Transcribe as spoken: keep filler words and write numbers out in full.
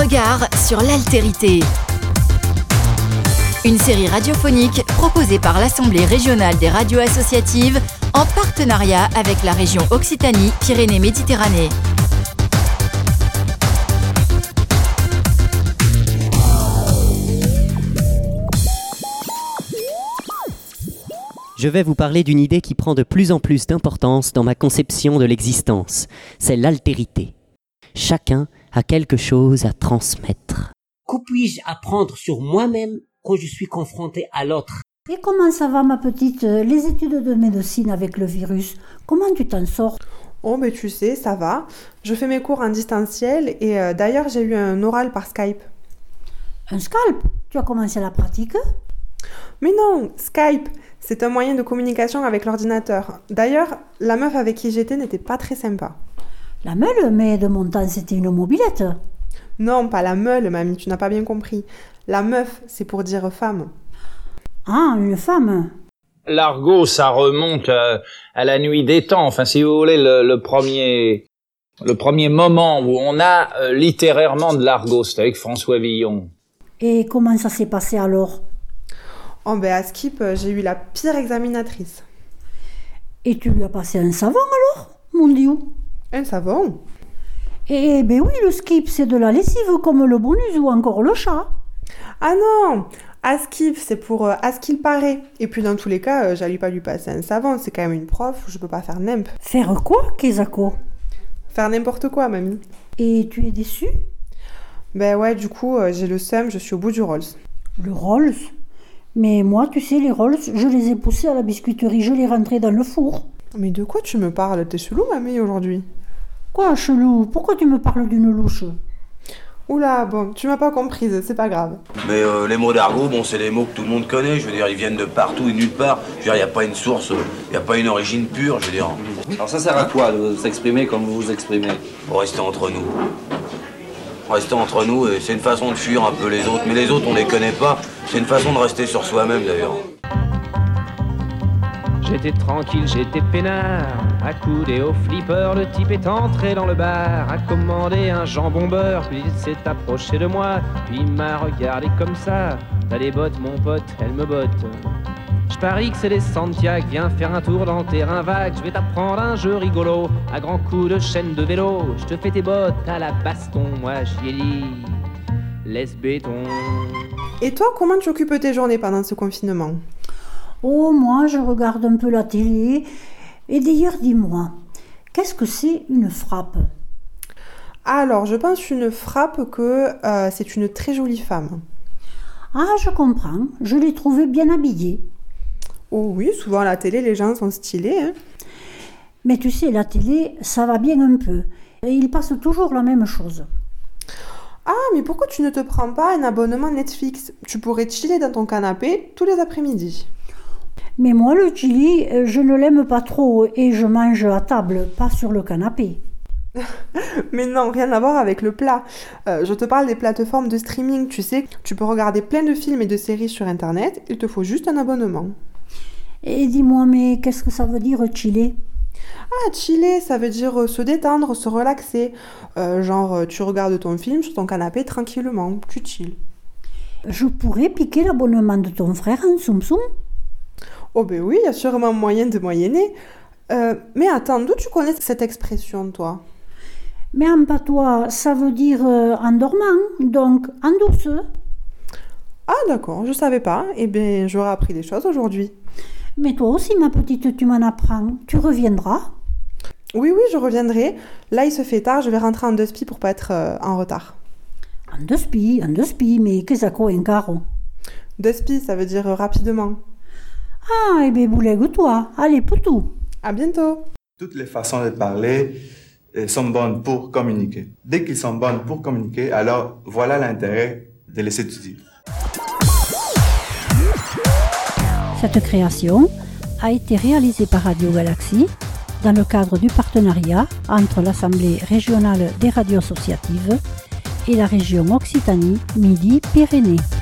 Regard sur l'altérité. Une série radiophonique proposée par l'Assemblée régionale des radios associatives en partenariat avec la région Occitanie-Pyrénées-Méditerranée. Je vais vous parler d'une idée qui prend de plus en plus d'importance dans ma conception de l'existence. C'est l'altérité. Chacun a quelque chose à transmettre. Que puis-je apprendre sur moi-même quand je suis confronté à l'autre? Et comment ça va, ma petite? Les études de médecine avec le virus, comment tu t'en sors? Oh, mais tu sais, ça va. Je fais mes cours en distanciel et euh, d'ailleurs, j'ai eu un oral par Skype. Un Skype? Tu as commencé la pratique? Mais non, Skype, c'est un moyen de communication avec l'ordinateur. D'ailleurs, la meuf avec qui j'étais n'était pas très sympa. La meule, mais de mon temps, c'était une mobilette. Non, pas la meule, mamie, tu n'as pas bien compris. La meuf, c'est pour dire femme. Ah, une femme. L'argot, ça remonte à, à la nuit des temps. Enfin, si vous voulez, le, le premier, le premier moment où on a euh, littérairement de l'argot, c'était avec François Villon. Et comment ça s'est passé alors? Oh ben à Skip, j'ai eu la pire examinatrice. Et tu lui as passé un savon alors, mon Dieu? Un savon? Eh ben oui, le Skip, c'est de la lessive comme le bonus ou encore le chat. Ah non, à Skip, c'est pour euh, à ce qu'il paraît. Et puis dans tous les cas, euh, j'allais pas lui passer un savon, c'est quand même une prof, je peux pas faire n'importe. Faire quoi, Kezako? Faire n'importe quoi, mamie. Et tu es déçue? Ben ouais, du coup, euh, j'ai le seum, je suis au bout du Rolls. Le Rolls? Mais moi, tu sais, les Rolls, je les ai poussés à la biscuiterie, je les rentrés dans le four. Mais de quoi tu me parles? T'es chelou, mamie, aujourd'hui? Quoi, chelou? Pourquoi tu me parles d'une louche? Oula, bon, tu m'as pas comprise, c'est pas grave. Mais euh, les mots d'argot, bon, c'est des mots que tout le monde connaît, je veux dire, ils viennent de partout et nulle part. Je veux dire, il n'y a pas une source, il n'y a pas une origine pure, je veux dire. Alors ça sert à quoi de s'exprimer comme vous vous exprimez? Pour rester entre nous. Rester entre nous, et c'est une façon de fuir un peu les autres. Mais les autres, on les connaît pas. C'est une façon de rester sur soi-même, d'ailleurs. J'étais tranquille, j'étais peinard, accoudé au flipper, le type est entré dans le bar, a commandé un jambon beurre, puis il s'est approché de moi, puis il m'a regardé comme ça. T'as des bottes, mon pote, elles me bottent. Je parie que c'est des Santiago, viens faire un tour dans le terrain vague, je vais t'apprendre un jeu rigolo, à grands coups de chaîne de vélo, je te fais tes bottes à la baston, moi j'y ai dit, laisse béton. Et toi, comment tu occupes tes journées pendant ce confinement? Oh, moi, je regarde un peu la télé. Et d'ailleurs, dis-moi, qu'est-ce que c'est une frappe? Alors, je pense une frappe que euh, c'est une très jolie femme. Ah, je comprends. Je l'ai trouvée bien habillée. Oh oui, souvent à la télé, les gens sont stylés. Hein. Mais tu sais, la télé, ça va bien un peu. Et il passe toujours la même chose. Ah, mais pourquoi tu ne te prends pas un abonnement Netflix? Tu pourrais chiller dans ton canapé tous les après-midi. Mais moi, le chili, je ne l'aime pas trop et je mange à table, pas sur le canapé. Mais non, rien à voir avec le plat. Euh, je te parle des plateformes de streaming, tu sais. Tu peux regarder plein de films et de séries sur Internet, il te faut juste un abonnement. Et dis-moi, mais qu'est-ce que ça veut dire chiller? Ah, chiller, ça veut dire se détendre, se relaxer. Euh, genre, tu regardes ton film sur ton canapé tranquillement, tu chill. Je pourrais piquer l'abonnement de ton frère en Soum Soum? Oh ben oui, il y a sûrement moyen de moyenner. Euh, mais attends, d'où tu connais cette expression, toi? Mais en patois, ça veut dire euh, en dormant, donc en douce. Ah d'accord, je savais pas. Eh bien, j'aurais appris des choses aujourd'hui. Mais toi aussi, ma petite, tu m'en apprends. Tu reviendras? Oui, oui, je reviendrai. Là, il se fait tard, je vais rentrer en deux spi pour pas être euh, en retard. En deux spi, en deux spi, mais qu'est-ce que c'est un carreau? Deux spi, ça veut dire euh, rapidement. Ah, eh bien, boulegue-toi. Allez, poutou. À bientôt. Toutes les façons de parler sont bonnes pour communiquer. Dès qu'ils sont bonnes pour communiquer, alors voilà l'intérêt de les étudier. Cette création a été réalisée par Radio Galaxie dans le cadre du partenariat entre l'Assemblée régionale des radios associatives et la région Occitanie-Midi-Pyrénées.